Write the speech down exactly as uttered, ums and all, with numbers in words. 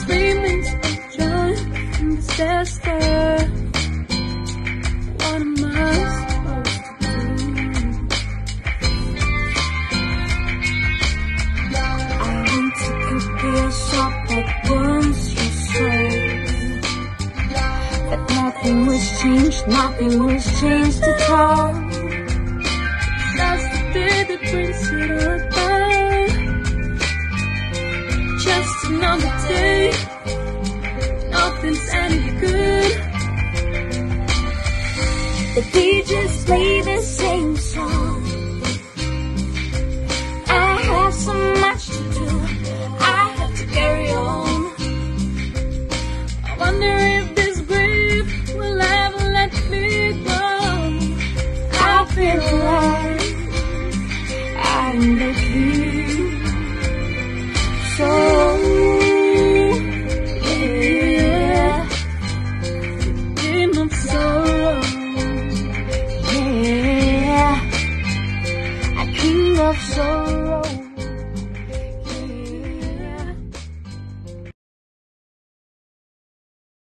remains of joy and disaster. What am I supposed to do? I went to prepare a shop that once your soul, but nothing was changed, nothing was changed at all. That's the day that brings it about. Just another day, nothing's any good. The D Js play the same song. I have so much to do, I have to carry on. I wonder if this grief will ever let me go. I feel alive, I'm lucky. So, yeah, king of sorrow, yeah, a king of sorrow.